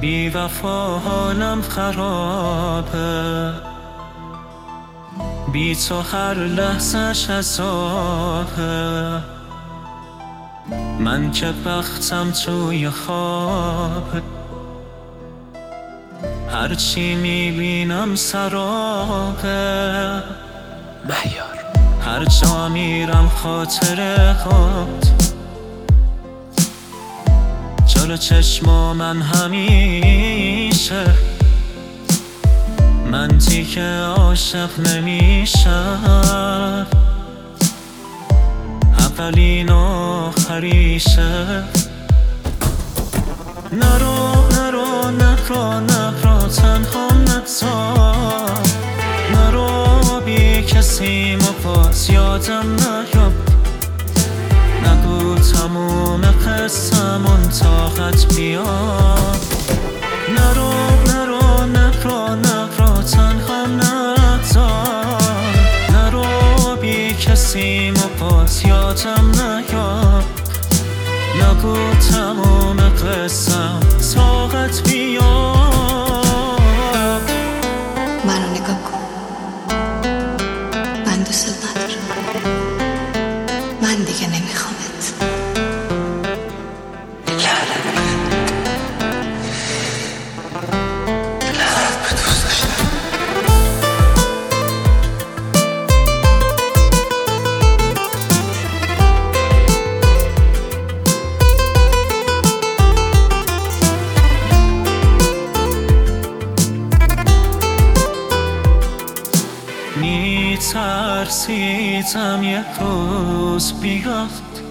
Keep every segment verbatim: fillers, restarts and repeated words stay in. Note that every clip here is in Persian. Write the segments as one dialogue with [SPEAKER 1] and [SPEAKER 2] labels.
[SPEAKER 1] بی وفا حالم خرابه، بی تو هر لحظه‌ش عذابه. من که بختم توی خوابه، هرچی میبینم سرابه.
[SPEAKER 2] مهیار
[SPEAKER 1] هر جا میرم خاطره هات جلو چشم من همیشه. من دیگه عاشق نمیشم، اولین آخریشه. نرو نرو نرو نرو تنها نگذار، نرو بی کسی ما باز یادم نیاد. نگو تموم قصه‌مون طاقت بیاد. نرو نرو نرو نرو تنها نگذار، نرو بی کسی ما باز یادم نیاد. نگو تموم قصه‌م طاقت بیاد.
[SPEAKER 3] منو نگاه کن، من دوست ندارم، من دیگه نمیخوامت.
[SPEAKER 1] میترسیدم یک روز بیاد،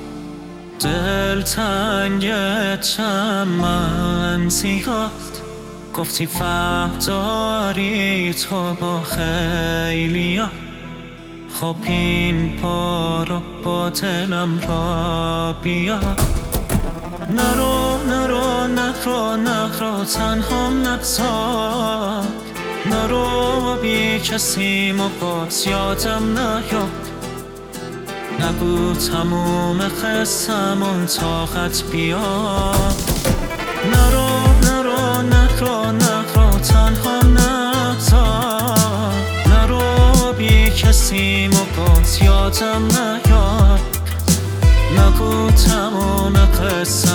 [SPEAKER 1] دلتنگتم من زیاد. گفتی فرق داری تو با خیلیا، خب این بارو با دلم را بیا. نرو نرو نرو نرو تنها نگذار، نرو بی کسی ما باز یادم نیاد. نگو تموم قصه‌مون طاقت بیاد. نرو نرو نرو نرو تنها نگذار، نرو بی کسی ما باز یادم نیاد. نگو تموم قصه